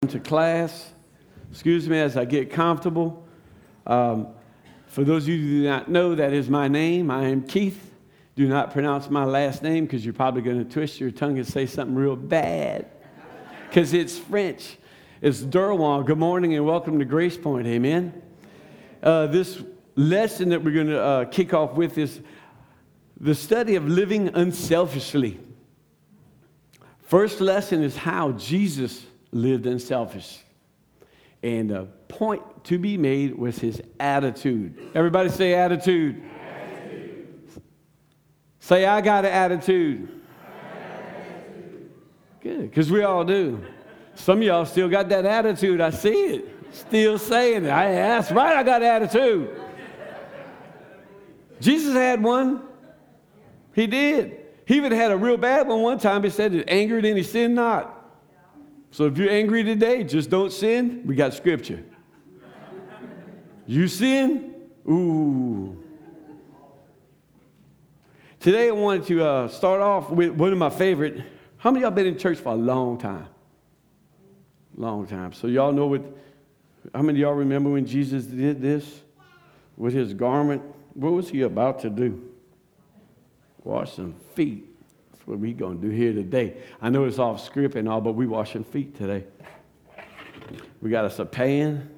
to class. Excuse me as I get comfortable. For those of you who do not know, that is my name. I am Keith. Do not pronounce my last name because you're probably going to twist your tongue and say something real bad because it's French. It's Derwan. Good morning and welcome to Grace Point. Amen. This lesson that we're going to kick off with is the study of living unselfishly. First lesson is how Jesus lived unselfish. And the point to be made was his attitude. Everybody say attitude. Attitude. Say, I got an attitude. Good, because we all do. Some of y'all still got that attitude. I see it. Still saying it. That's right, I got an attitude. Jesus had one. He did. He even had a real bad one time. He said, that angered and he sinned not. So if you're angry today, just don't sin. We got scripture. You sin? Ooh. Today I wanted to start off with one of my favorite. How many of y'all been in church for a long time? Long time. So y'all know how many of y'all remember when Jesus did this with his garment? What was he about to do? Wash some feet. That's what we're going to do here today. I know it's off script and all, but we washing feet today. We got us a pan,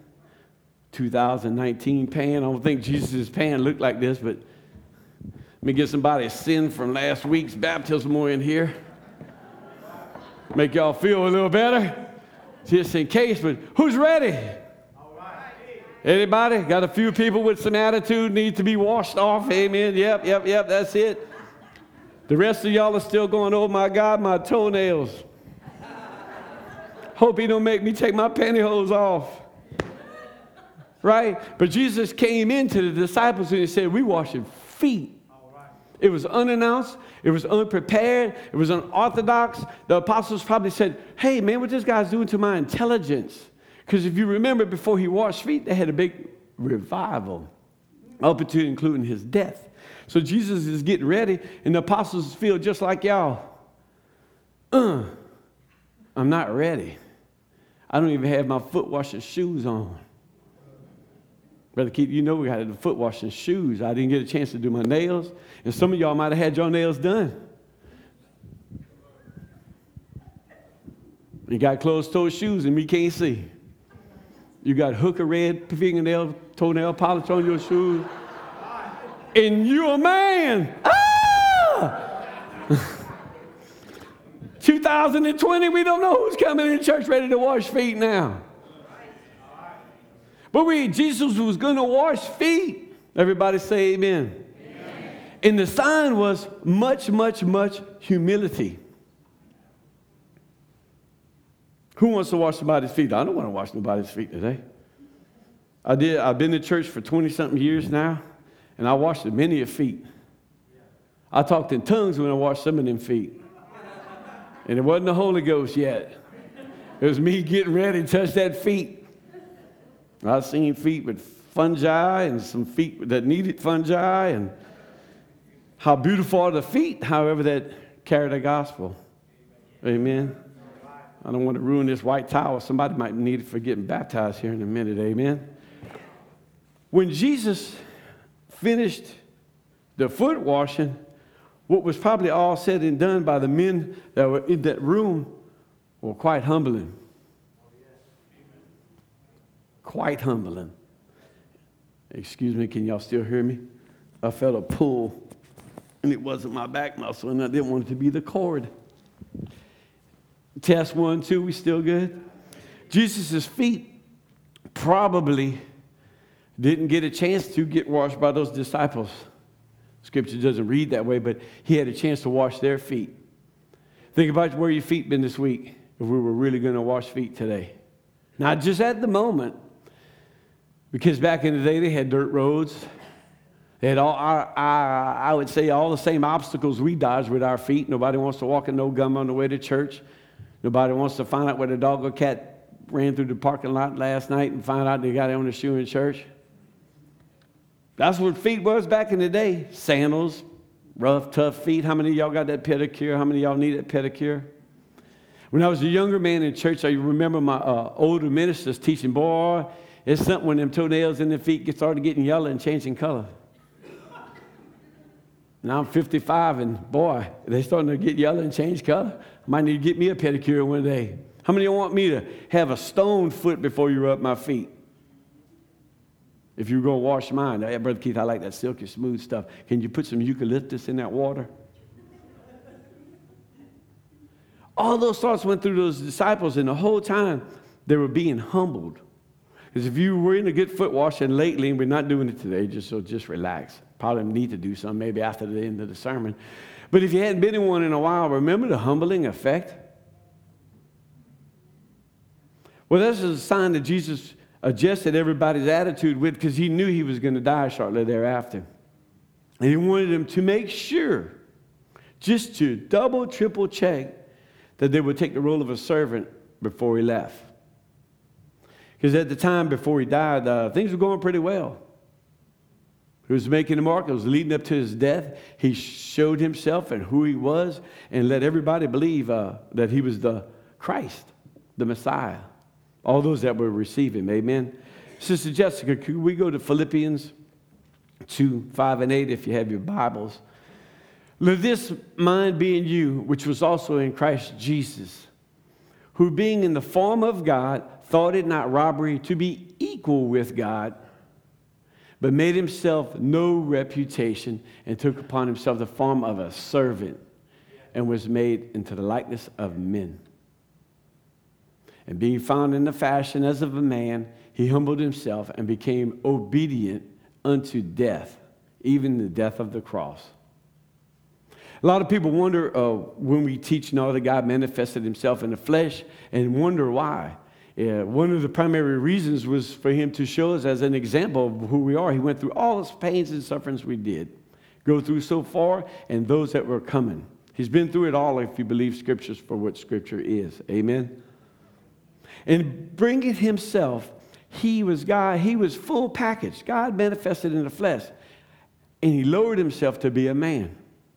2019 pan. I don't think Jesus' pan looked like this, but let me get somebody's sin from last week's baptism in here. Make y'all feel a little better. Just in case, but who's ready? Anybody? Got a few people with some attitude need to be washed off. Amen. Yep. That's it. The rest of y'all are still going, oh my God, my toenails. Hope he don't make me take my pantyhose off. Right? But Jesus came into the disciples and he said, we washing feet. It was unannounced. It was unprepared. It was unorthodox. The apostles probably said, hey, man, what this guy's doing to my intelligence? Because if you remember, before he washed feet, they had a big revival, up to including his death. So Jesus is getting ready, and the apostles feel just like y'all. I'm not ready. I don't even have my foot washing shoes on. Brother Keith, you know we had the foot washing shoes. I didn't get a chance to do my nails, and some of y'all might have had your nails done. You got closed-toed shoes, and we can't see. You got hooker red fingernail, toenail polish on your shoes. And you're a man. 2020, we don't know who's coming in church ready to wash feet now. But Jesus was going to wash feet. Everybody say amen. Amen. And the sign was much, much, much humility. Who wants to wash somebody's feet? I don't want to wash nobody's feet today. I've been in church for 20-something years now, and I washed many of feet. I talked in tongues when I washed some of them feet. And it wasn't the Holy Ghost yet. It was me getting ready to touch that feet. I've seen feet with fungi and some feet that needed fungi, and how beautiful are the feet, however, that carry the gospel. Amen. I don't want to ruin this white towel. Somebody might need it for getting baptized here in a minute. Amen. When Jesus finished the foot washing, what was probably all said and done by the men that were in that room were quite humbling. Quite humbling. Excuse me, can y'all still hear me? I felt a pull, and it wasn't my back muscle, and I didn't want it to be the cord. Test 1, 2, we still good? Jesus' feet probably didn't get a chance to get washed by those disciples. Scripture doesn't read that way, but he had a chance to wash their feet. Think about where your feet been this week if we were really going to wash feet today. Not just at the moment, because back in the day they had dirt roads. They had I would say all the same obstacles we dodge with our feet. Nobody wants to walk in no gum on the way to church. Nobody wants to find out where the dog or cat ran through the parking lot last night and find out they got it on the shoe in church. That's what feet was back in the day. Sandals, rough, tough feet. How many of y'all got that pedicure? How many of y'all need that pedicure? When I was a younger man in church, I remember my older ministers teaching, boy, it's something when them toenails in their feet started getting yellow and changing color. Now I'm 55, and boy, they're starting to get yellow and change color. I might need to get me a pedicure one day. How many of you want me to have a stone foot before you rub my feet? If you're going to wash mine, hey, Brother Keith, I like that silky smooth stuff. Can you put some eucalyptus in that water? All those thoughts went through those disciples, and the whole time they were being humbled. Because if you were in a good foot washing lately, and we're not doing it today, just relax. Probably need to do some maybe after the end of the sermon. But if you hadn't been in one in a while, remember the humbling effect? Well, that's a sign that Jesus adjusted everybody's attitude with, because he knew he was going to die shortly thereafter. And he wanted them to make sure, just to double, triple check, that they would take the role of a servant before he left. Because at the time before he died, things were going pretty well. He was making a mark. It was leading up to his death. He showed himself and who he was and let everybody believe that he was the Christ, the Messiah. All those that were receiving, amen. Sister Jessica, could we go to Philippians 2:5-8 if you have your Bibles? Let this mind be in you, which was also in Christ Jesus, who being in the form of God, thought it not robbery to be equal with God, but made himself no reputation, and took upon himself the form of a servant, and was made into the likeness of men. And being found in the fashion as of a man, he humbled himself and became obedient unto death, even the death of the cross. A lot of people wonder when we teach that God manifested himself in the flesh, and wonder why. One of the primary reasons was for him to show us as an example of who we are. He went through all the pains and sufferings we did, go through so far, and those that were coming. He's been through it all if you believe Scriptures for what Scripture is. Amen? And bringing himself, he was God. He was full package. God manifested in the flesh. And he lowered himself to be a man.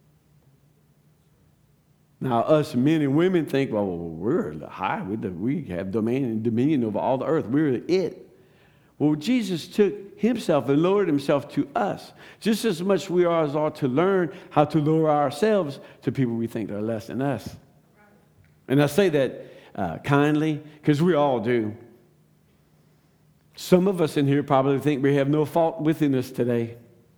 Now, us men and women think, well, we're high. We have domain and dominion over all the earth. We're it. Well, Jesus took himself and lowered himself to us. Just as much we are to learn how to lower ourselves to people we think are less than us. And I say that kindly, because we all do. Some of us in here probably think we have no fault within us today.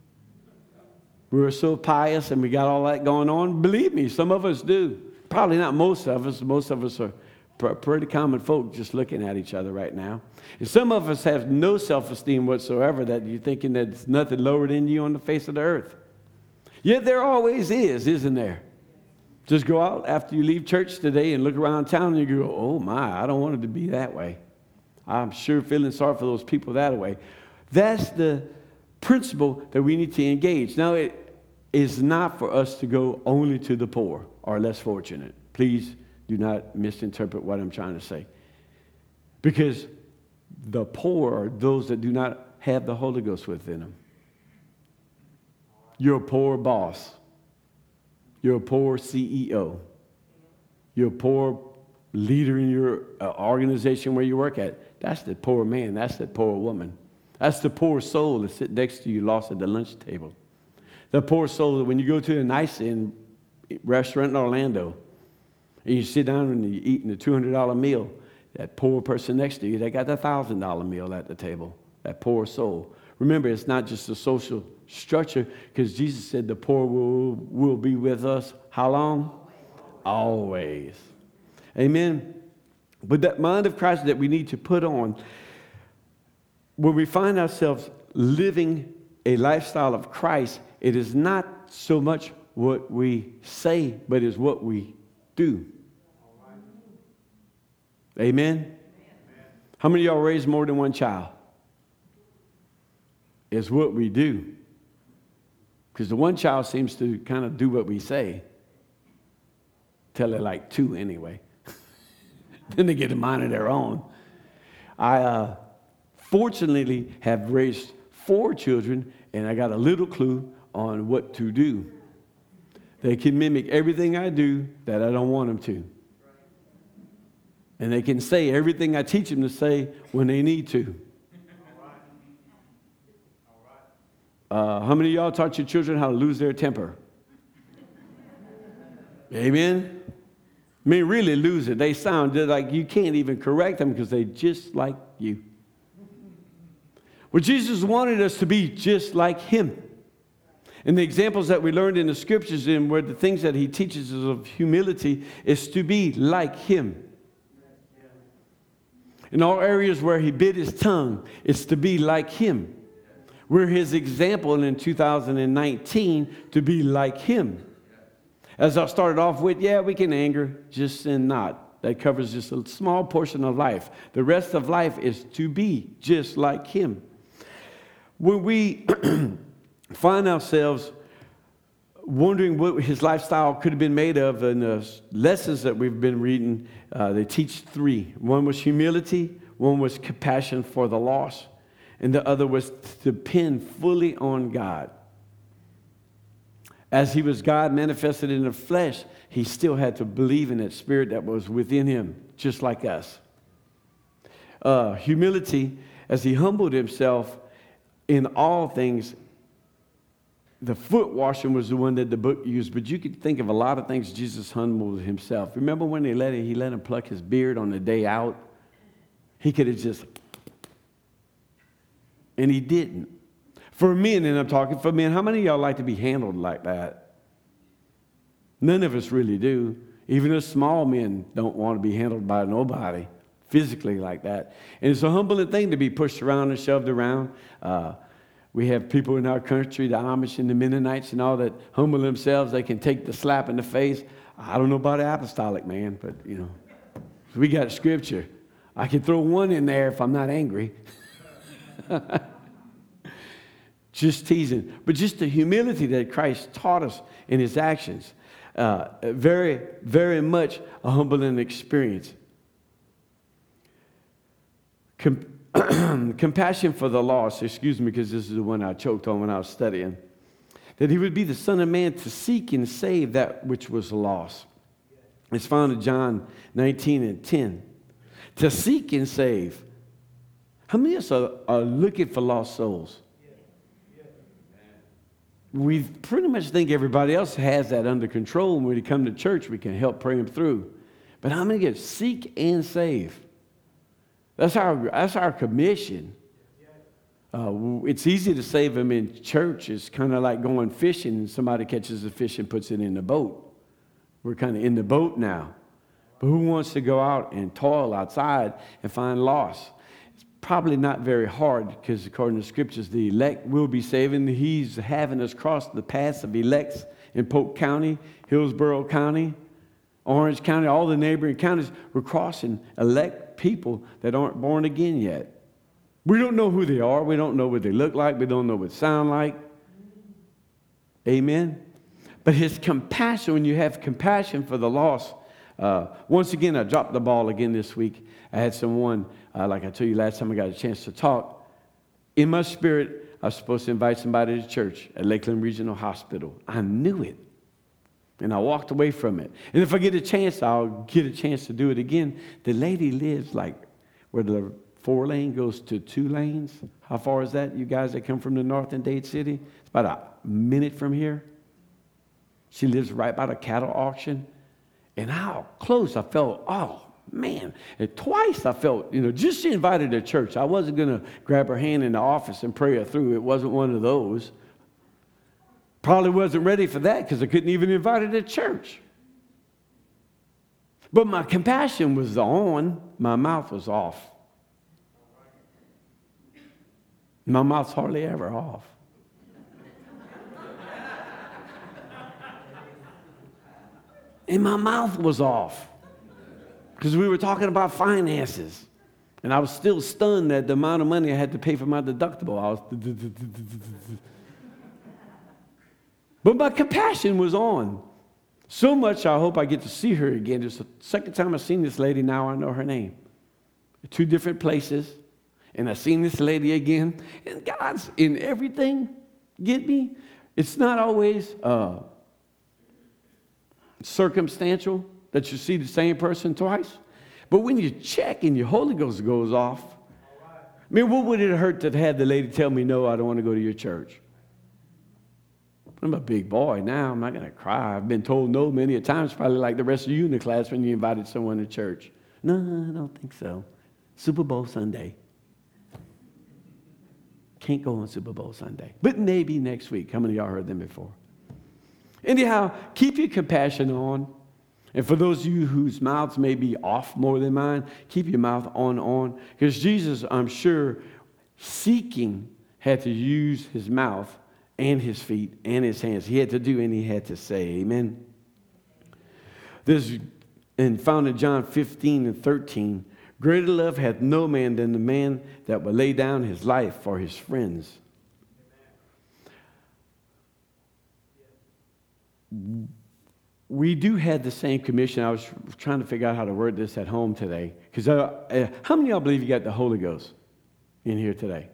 We're so pious and we got all that going on. Believe me, some of us do. Probably not most of us. Most of us are pretty common folk just looking at each other right now. And some of us have no self-esteem whatsoever, that you're thinking that there's nothing lower than you on the face of the earth. Yet there always is, isn't there? Just go out after you leave church today and look around town and you go, oh my, I don't want it to be that way. I'm sure feeling sorry for those people that way. That's the principle that we need to engage. Now, it is not for us to go only to the poor or less fortunate. Please do not misinterpret what I'm trying to say. Because the poor are those that do not have the Holy Ghost within them. You're a poor boss. You're a poor CEO. You're a poor leader in your organization where you work at. That's the poor man. That's the poor woman. That's the poor soul that sits next to you lost at the lunch table. The poor soul that when you go to a nice restaurant in Orlando and you sit down and you're eating a $200 meal, that poor person next to you, they got the $1,000 meal at the table. That poor soul. Remember, it's not just a social structure, because Jesus said the poor will be with us how long? Always. Amen. But that mind of Christ that we need to put on, when we find ourselves living a lifestyle of Christ, it is not so much what we say, but it's what we do. Amen? How many of y'all raised more than one child? It's what we do. Because the one child seems to kind of do what we say. Till they're like 2 anyway. Then they get a mind of their own. I fortunately have raised 4 children, and I got a little clue on what to do. They can mimic everything I do that I don't want them to. And they can say everything I teach them to say when they need to. How many of y'all taught your children how to lose their temper? Amen? I mean, really lose it. They sound like you can't even correct them because they're just like you. Well, Jesus wanted us to be just like him. And the examples that we learned in the scriptures and where the things that he teaches us of humility is to be like him. In all areas where he bit his tongue, it's to be like him. We're his example in 2019 to be like him. As I started off with, yeah, we can anger, just sin not. That covers just a small portion of life. The rest of life is to be just like him. When we find ourselves wondering what his lifestyle could have been made of, and the lessons that we've been reading, they teach three. One was humility, one was compassion for the lost, and the other was to depend fully on God. As he was God manifested in the flesh, he still had to believe in that spirit that was within him, just like us. Humility, as he humbled himself in all things. The foot washing was the one that the book used, but you could think of a lot of things Jesus humbled himself. Remember when he let him pluck his beard on the day out? He could have just, and he didn't. For men, and I'm talking for men, how many of y'all like to be handled like that? None of us really do. Even us small men don't want to be handled by nobody physically like that. And it's a humbling thing to be pushed around and shoved around. We have people in our country, the Amish and the Mennonites and all, that humble themselves. They can take the slap in the face. I don't know about the apostolic, man, but, you know, we got scripture. I can throw one in there if I'm not angry. Just teasing. But just the humility that Christ taught us in his actions. Very, very much a humbling experience. Compassion for the lost, excuse me, because this is the one I choked on when I was studying. That he would be the Son of Man to seek and save that which was lost. It's found in John 19:10. To seek and save. How many of us are looking for lost souls? We pretty much think everybody else has that under control. When we come to church, we can help pray them through. But how many get seek and save? That's our commission. It's easy to save them in church. It's kind of like going fishing and somebody catches a fish and puts it in the boat. We're kind of in the boat now. But who wants to go out and toil outside and find lost? Probably not very hard, because according to scriptures, the elect will be saved. And he's having us cross the paths of elects in Polk County, Hillsborough County, Orange County, all the neighboring counties. We're crossing elect people that aren't born again yet. We don't know who they are. We don't know what they look like. We don't know what they sound like. Amen. But his compassion, when you have compassion for the lost, once again, I dropped the ball again this week. I had someone, like I told you last time I got a chance to talk, in my spirit, I was supposed to invite somebody to church at Lakeland Regional Hospital. I knew it. And I walked away from it. And if I get a chance, I'll get a chance to do it again. The lady lives like where the 4-lane goes to 2 lanes. How far is that, you guys that come from the north in Dade City? It's about a minute from here. She lives right by the cattle auction. And how close I felt, oh, man. And twice I felt, just she invited her to church. I wasn't going to grab her hand in the office and pray her through. It wasn't one of those. Probably wasn't ready for that because I couldn't even invite her to church. But my compassion was on. My mouth was off. My mouth's hardly ever off. And my mouth was off because we were talking about finances. And I was still stunned at the amount of money I had to pay for my deductible. But my compassion was on. So much I hope I get to see her again. It's the second time I've seen this lady. Now I know her name. 2 different places. And I've seen this lady again. And God's in everything. Get me? It's not always circumstantial that you see the same person twice. But when you check and your Holy Ghost goes off, I mean, what would it hurt to have the lady tell me, no, I don't want to go to your church? I'm a big boy now. I'm not going to cry. I've been told no many a times, probably like the rest of you in the class when you invited someone to church. No, I don't think so. Super Bowl Sunday. Can't go on Super Bowl Sunday. But maybe next week. How many of y'all heard them before? Anyhow, keep your compassion on. And for those of you whose mouths may be off more than mine, keep your mouth on. Because Jesus, I'm sure, seeking, had to use his mouth and his feet and his hands. He had to do and he had to say. Amen. There's, and found in John 15:13, greater love hath no man than the man that will lay down his life for his friends. We do have the same commission. I was trying to figure out how to word this at home today. Because how many of y'all believe you got the Holy Ghost in here today?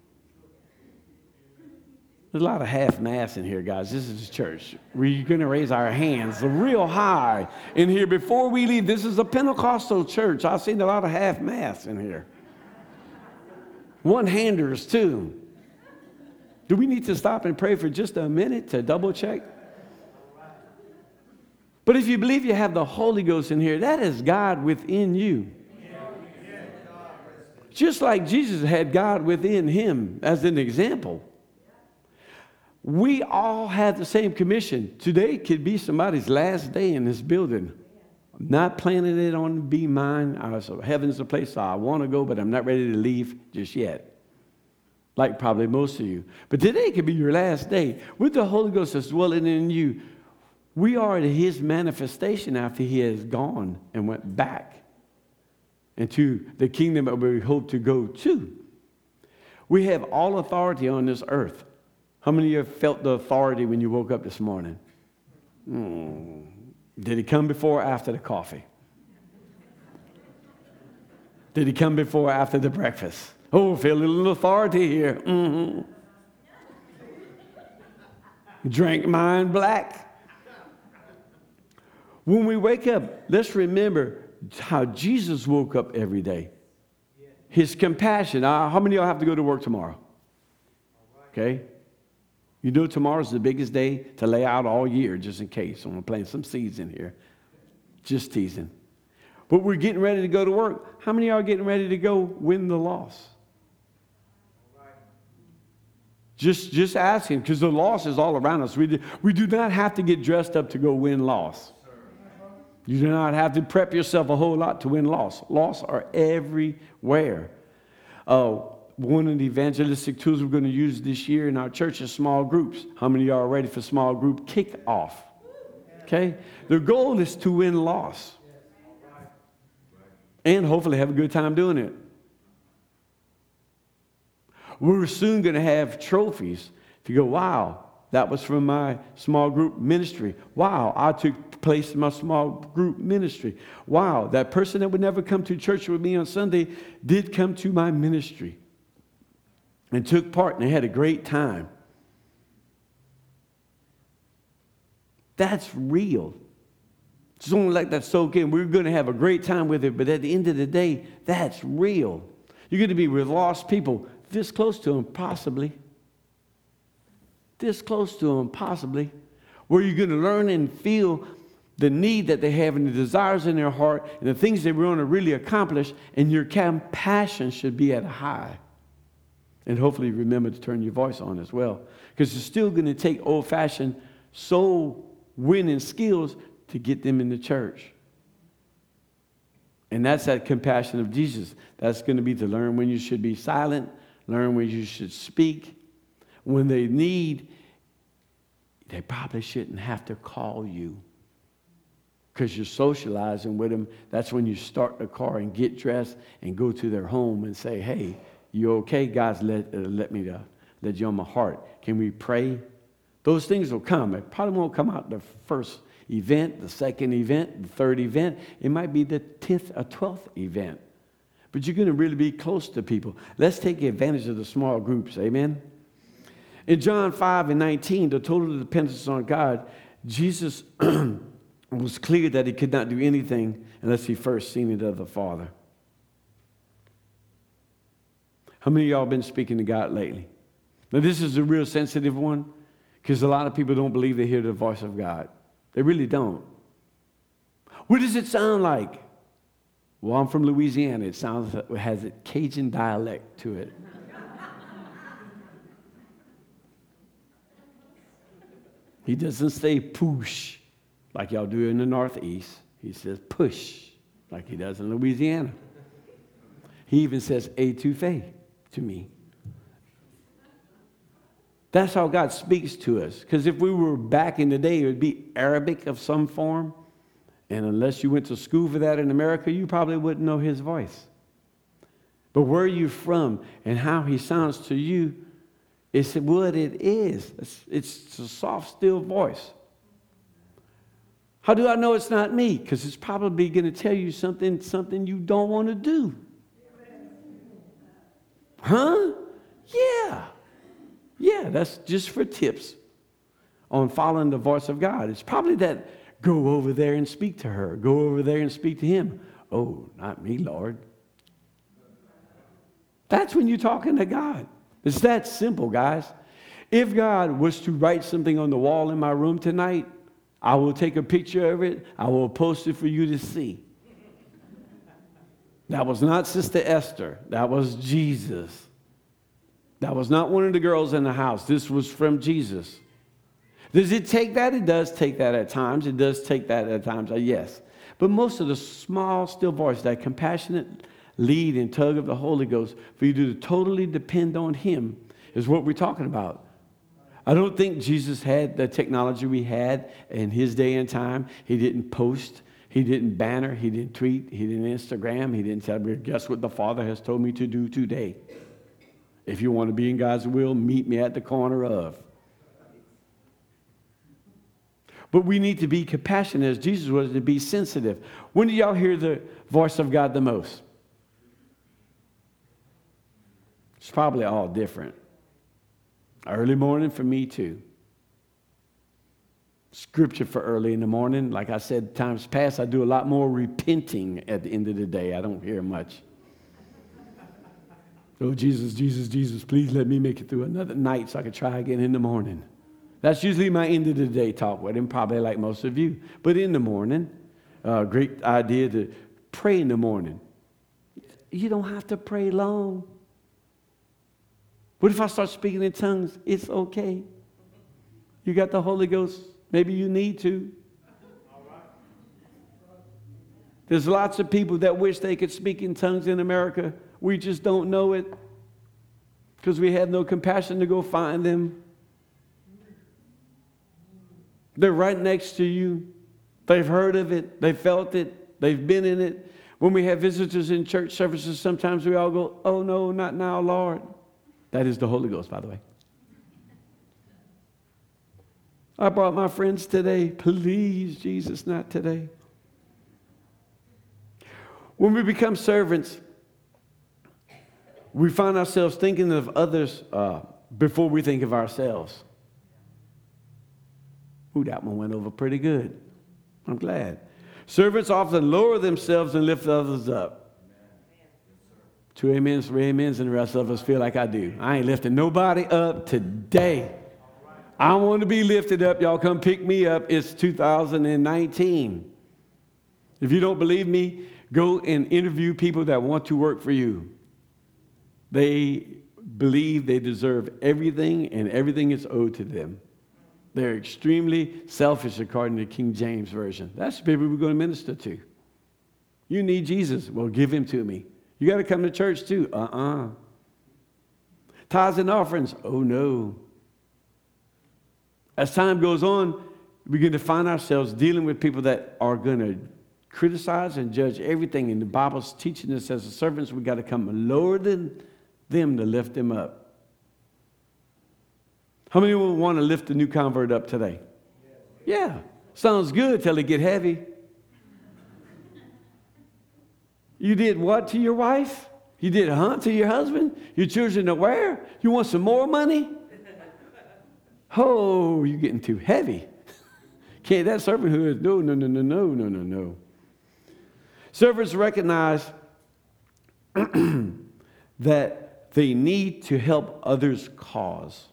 There's a lot of half-mass in here, guys. This is church. We're going to raise our hands real high in here before we leave. This is a Pentecostal church. I've seen a lot of half-mass in here. One-handers, too. Do we need to stop and pray for just a minute to double-check? But if you believe you have the Holy Ghost in here, that is God within you. Just like Jesus had God within him as an example. We all have the same commission. Today could be somebody's last day in this building. I'm not planning it on to be mine. So heaven's the place I want to go, but I'm not ready to leave just yet. Like probably most of you. But today could be your last day. With the Holy Ghost that's dwelling in you, we are his manifestation after he has gone and went back into the kingdom that we hope to go to. We have all authority on this earth. How many of you have felt the authority when you woke up this morning? Did it come before or after the coffee? Did it come before or after the breakfast? Oh, feel a little authority here. Drank mine black. When we wake up, let's remember how Jesus woke up every day. His compassion. How many of y'all have to go to work tomorrow? Okay. You know tomorrow's the biggest day to lay out all year, just in case. I'm going to plant some seeds in here. Just teasing. But we're getting ready to go to work. How many of y'all are getting ready to go win the loss? Just asking, because the loss is all around us. We do not have to get dressed up to go win loss. You do not have to prep yourself a whole lot to win loss. Loss are everywhere. One of the evangelistic tools we're going to use this year in our church is small groups. How many of y'all are ready for small group kickoff? Okay? The goal is to win loss. And hopefully have a good time doing it. We're soon going to have trophies to go, wow, that was from my small group ministry. Wow, I took place in my small group ministry. Wow, that person that would never come to church with me on Sunday did come to my ministry and took part, and they had a great time. That's real. Just don't let that soak in. We're going to have a great time with it, but at the end of the day, that's real. You're going to be with lost people this close to them, possibly. This close to them, possibly. Where you're going to learn and feel the need that they have and the desires in their heart and the things they want to really accomplish, and your compassion should be at a high. And hopefully remember to turn your voice on as well. Because it's still going to take old-fashioned soul-winning skills to get them in the church. And that's that compassion of Jesus. That's going to be to learn when you should be silent, learn when you should speak. When they need, they probably shouldn't have to call you. Because you're socializing with them. That's when you start the car and get dressed and go to their home and say, hey, you okay? God's let me let you on my heart. Can we pray? Those things will come. It probably won't come out the first event, the second event, the third event. It might be the 10th or 12th event. But you're going to really be close to people. Let's take advantage of the small groups. Amen? In John 5:19, the total dependence on God, Jesus It was clear that he could not do anything unless he first seen it of the Father. How many of y'all been speaking to God lately? Now, this is a real sensitive one because a lot of people don't believe they hear the voice of God. They really don't. What does it sound like? Well, I'm from Louisiana. It has a Cajun dialect to it. He doesn't say push like y'all do in the Northeast. He says push like he does in Louisiana. He even says étouffé to me. That's how God speaks to us. Because if we were back in the day, it would be Arabic of some form. And unless you went to school for that in America, you probably wouldn't know his voice. But where you're from and how he sounds to you, it's what it is. It's a soft, still voice. How do I know it's not me? Because it's probably going to tell you something you don't want to do. Huh? Yeah, that's just for tips on following the voice of God. It's probably that go over there and speak to her. Go over there and speak to him. Oh, not me, Lord. That's when you're talking to God. It's that simple, guys. If God was to write something on the wall in my room tonight, I will take a picture of it. I will post it for you to see. That was not Sister Esther. That was Jesus. That was not one of the girls in the house. This was from Jesus. Does it take that? It does take that at times. It does take that at times, yes. But most of the small, still voice, that compassionate lead and tug of the Holy Ghost for you to totally depend on him is what we're talking about. I don't think Jesus had the technology we had in his day and time. He didn't post. He didn't banner. He didn't tweet. He didn't Instagram. He didn't tell me, guess what the Father has told me to do today. If you want to be in God's will, meet me at the corner of. But we need to be compassionate as Jesus was, to be sensitive. When do y'all hear the voice of God the most? It's probably all different. Early morning for me too. Scripture for early in the morning. Like I said, times past, I do a lot more repenting at the end of the day. I don't hear much. Oh, Jesus, Jesus, Jesus, please let me make it through another night so I can try again in the morning. That's usually my end of the day talk with him, probably like most of you. But in the morning, great idea to pray in the morning. You don't have to pray long. What if I start speaking in tongues? It's okay. You got the Holy Ghost. Maybe you need to. There's lots of people that wish they could speak in tongues in America. We just don't know it because we have no compassion to go find them. They're right next to you. They've heard of it. They felt it. They've been in it. When we have visitors in church services, sometimes we all go, oh, no, not now, Lord. That is the Holy Ghost, by the way. I brought my friends today. Please, Jesus, not today. When we become servants, we find ourselves thinking of others before we think of ourselves. Ooh, that one went over pretty good. I'm glad. Servants often lower themselves and lift others up. 2 amens, 3 amens, and the rest of us feel like I do. I ain't lifting nobody up today. I want to be lifted up. Y'all come pick me up. It's 2019. If you don't believe me, go and interview people that want to work for you. They believe they deserve everything, and everything is owed to them. They're extremely selfish, according to King James Version. That's the people we're going to minister to. You need Jesus. Well, give him to me. You got to come to church too. Tithes and offerings. Oh, no. As time goes on, we begin to find ourselves dealing with people that are going to criticize and judge everything. And the Bible's teaching us as servants, we got to come lower than them to lift them up. How many will want to lift a new convert up today? Yeah. Sounds good till it get heavy. You did what to your wife? You did to your husband? Your children are where? You want some more money? Oh, you're getting too heavy. Can't that servanthood? No. Servants recognize that they need to help others' cause.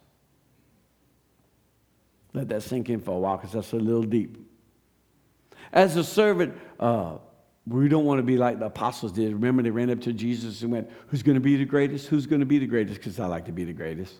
Let that sink in for a while, because that's a little deep. As a servant, we don't want to be like the apostles did. Remember, they ran up to Jesus and went, who's going to be the greatest? Who's going to be the greatest? Because I like to be the greatest.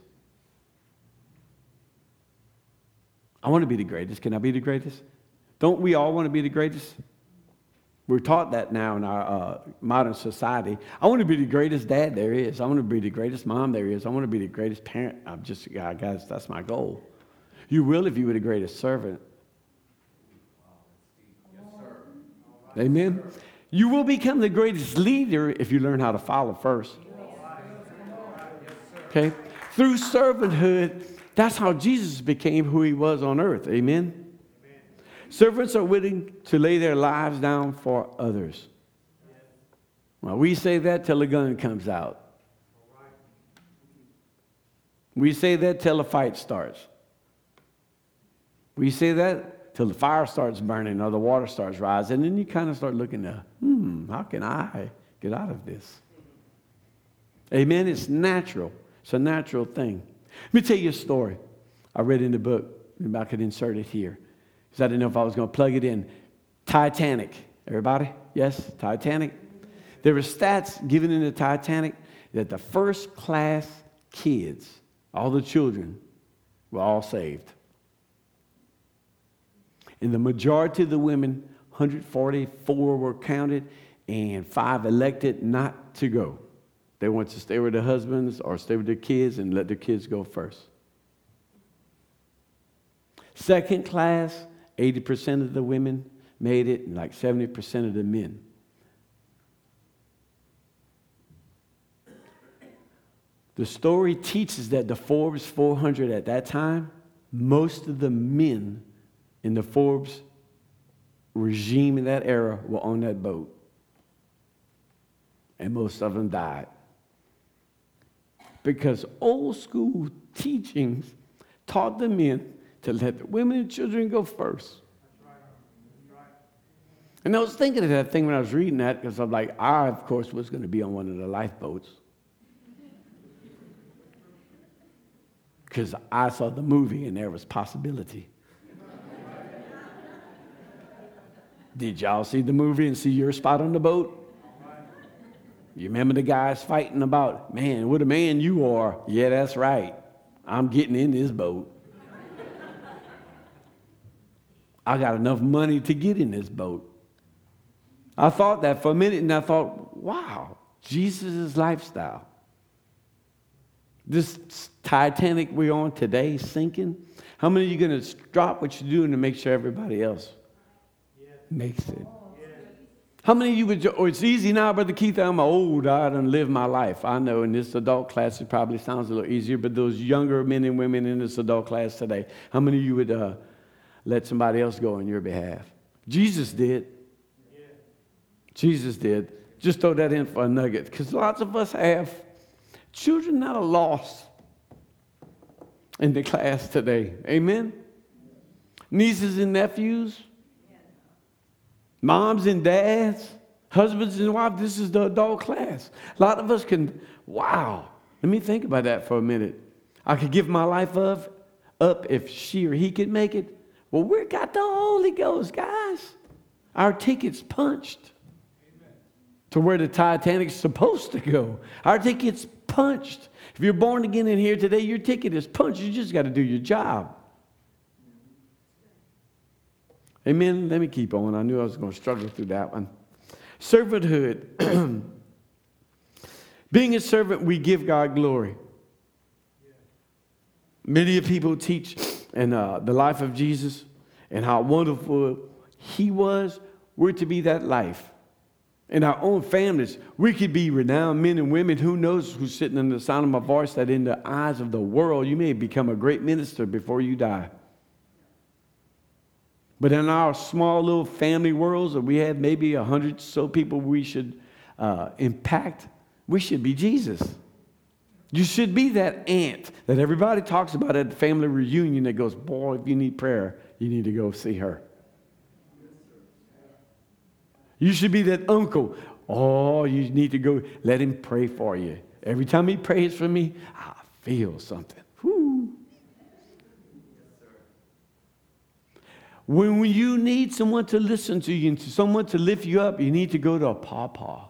I want to be the greatest. Can I be the greatest? Don't we all want to be the greatest? We're taught that now in our modern society. I want to be the greatest dad there is. I want to be the greatest mom there is. I want to be the greatest parent. Guys, that's my goal. You will if you were the greatest servant. Yes, sir. Amen. You will become the greatest leader if you learn how to follow first. Okay? Through servanthood, that's how Jesus became who he was on earth. Amen. Servants are willing to lay their lives down for others. Well, we say that till the gun comes out. We say that till the fight starts. We say that till the fire starts burning or the water starts rising. And then you kind of start looking at, how can I get out of this? Amen. It's natural. It's a natural thing. Let me tell you a story I read in the book. Maybe I could insert it here, because I didn't know if I was going to plug it in. Titanic. Everybody? Yes? Titanic. There were stats given in the Titanic that the first class kids, all the children, were all saved. And the majority of the women, 144 were counted, and 5 elected not to go. They want to stay with their husbands or stay with their kids and let their kids go first. Second class, 80% of the women made it, and like 70% of the men. The story teaches that the Forbes 400 at that time, most of the men in the Forbes regime in that era were on that boat. And most of them died. Because old school teachings taught the men to let the women and children go first. And I was thinking of that thing when I was reading that, because I'm like, I, of course, was going to be on one of the lifeboats. Because I saw the movie and there was possibility. Did y'all see the movie and see your spot on the boat? You remember the guys fighting about, man, what a man you are. Yeah, that's right. I'm getting in this boat. I got enough money to get in this boat. I thought that for a minute, and I thought, wow, Jesus' lifestyle. This Titanic we're on today sinking. How many of you going to drop what you're doing to make sure everybody else makes it? How many of you would, or it's easy now, Brother Keith, I'm old, I done lived my life. I know in this adult class it probably sounds a little easier, but those younger men and women in this adult class today, how many of you would let somebody else go on your behalf? Jesus did. Jesus did. Just throw that in for a nugget, because lots of us have children that are lost in the class today. Amen? Nieces and nephews. Moms and dads, husbands and wives, this is the adult class. A lot of us can, wow. Let me think about that for a minute. I could give my life up if she or he could make it. Well, we got the Holy Ghost, guys. Our ticket's punched to where the Titanic's supposed to go. Our ticket's punched. If you're born again in here today, your ticket is punched. You just got to do your job. Amen. Let me keep on. I knew I was going to struggle through that one. Servanthood. Being a servant, we give God glory. Many people teach in the life of Jesus and how wonderful he was. We're to be that life. In our own families, we could be renowned men and women. Who knows who's sitting in the sound of my voice, that in the eyes of the world, you may become a great minister before you die. But in our small little family worlds, we have maybe 100 so people we should impact, we should be Jesus. You should be that aunt that everybody talks about at the family reunion that goes, boy, if you need prayer, you need to go see her. You should be that uncle. Oh, you need to go let him pray for you. Every time he prays for me, I feel something. Whoo. When you need someone to listen to you and someone to lift you up, you need to go to a pawpaw.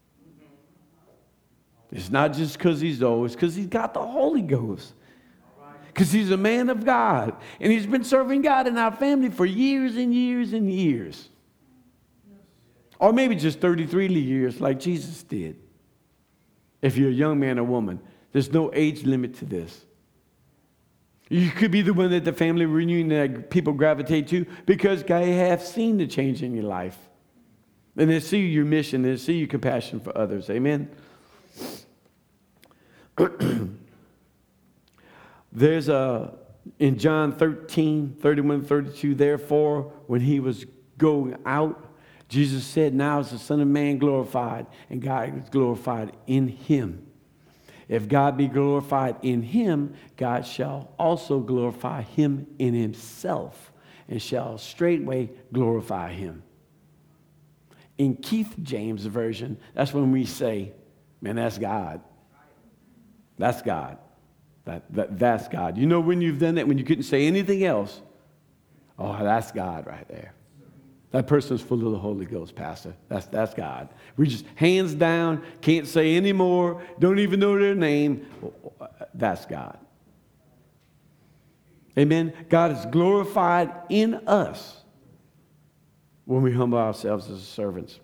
It's not just because he's old, it's because he's got the Holy Ghost. Because he's a man of God. And he's been serving God in our family for years and years and years. Or maybe just 33 years like Jesus did. If you're a young man or woman, there's no age limit to this. You could be the one at the family reunion that people gravitate to because they have seen the change in your life. And they see your mission, and they see your compassion for others. Amen? There's in John 13, 31, 32, therefore, when he was going out, Jesus said, now is the Son of Man glorified, and God is glorified in him. If God be glorified in him, God shall also glorify him in himself, and shall straightway glorify him. In Keith James' version, that's when we say, man, that's God. That's God. That's God. You know when you've done that, when you couldn't say anything else? Oh, that's God right there. That person's full of the Holy Ghost, Pastor. That's God. We just, hands down, can't say any more, don't even know their name. That's God. Amen. God is glorified in us when we humble ourselves as servants.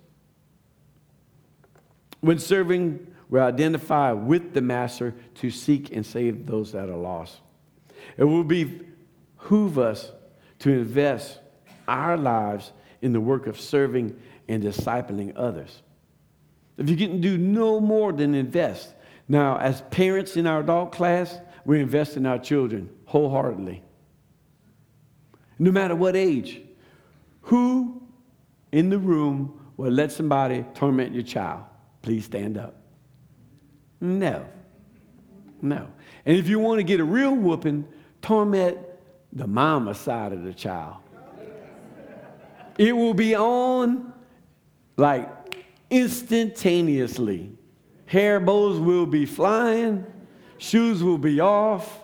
When serving, we identify with the Master to seek and save those that are lost. It will behoove us to invest our lives in the work of serving and discipling others. If you can do no more than invest. Now, as parents in our adult class, we invest in our children wholeheartedly. No matter what age. Who in the room will let somebody torment your child? Please stand up. No. No. And if you want to get a real whooping, torment the mama side of the child. It will be on like instantaneously. Hair bows will be flying. Shoes will be off.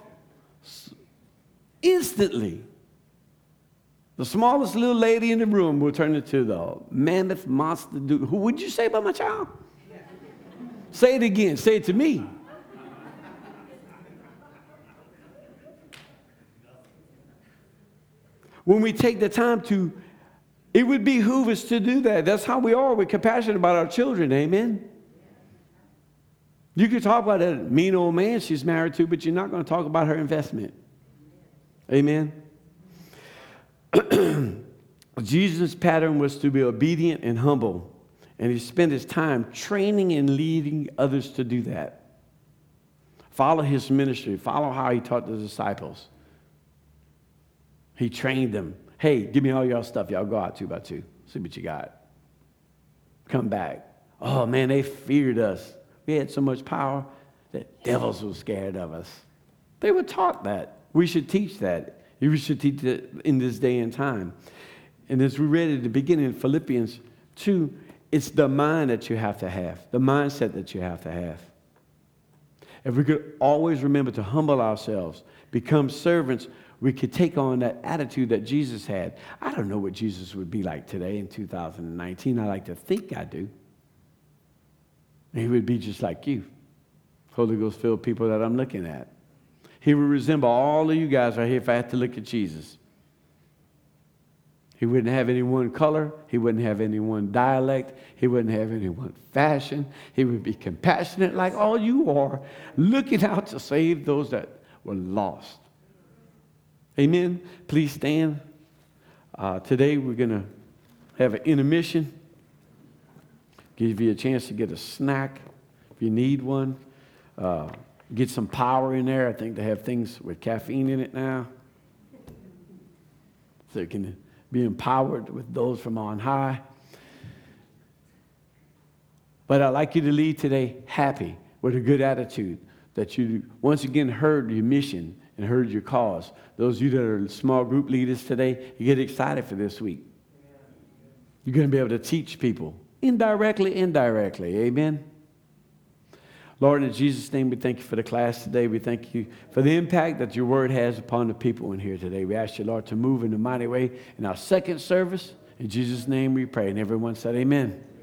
Instantly. The smallest little lady in the room will turn into the mammoth monster dude. Who would you say about my child? Say it again. Say it to me. When we take the time to, it would behoove us to do that. That's how we are. We're compassionate about our children. Amen. You could talk about that mean old man she's married to, but you're not going to talk about her investment. Amen. Jesus' pattern was to be obedient and humble. And he spent his time training and leading others to do that. Follow his ministry. Follow how he taught the disciples. He trained them. Hey, give me all y'all stuff. Y'all go out 2 by 2. See what you got. Come back. Oh, man, they feared us. We had so much power that devils were scared of us. They were taught that. We should teach that. We should teach it in this day and time. And as we read at the beginning in Philippians 2, it's the mind that you have to have, the mindset that you have to have. If we could always remember to humble ourselves, become servants, we could take on that attitude that Jesus had. I don't know what Jesus would be like today in 2019. I like to think I do. He would be just like you, Holy Ghost-filled people that I'm looking at. He would resemble all of you guys right here if I had to look at Jesus. He wouldn't have any one color. He wouldn't have any one dialect. He wouldn't have any one fashion. He would be compassionate like all you are, looking out to save those that were lost. Amen. Please stand. Today we're going to have an intermission. Give you a chance to get a snack if you need one. Get some power in there. I think they have things with caffeine in it now. So you can be empowered with those from on high. But I'd like you to leave today happy, with a good attitude, that you once again heard your mission and heard your cause. Those of you that are small group leaders today, you get excited for this week. You're going to be able to teach people indirectly. Amen. Lord, in Jesus' name, we thank you for the class today. We thank you for the impact that your word has upon the people in here today. We ask you, Lord, to move in a mighty way in our second service. In Jesus' name we pray. And everyone said amen.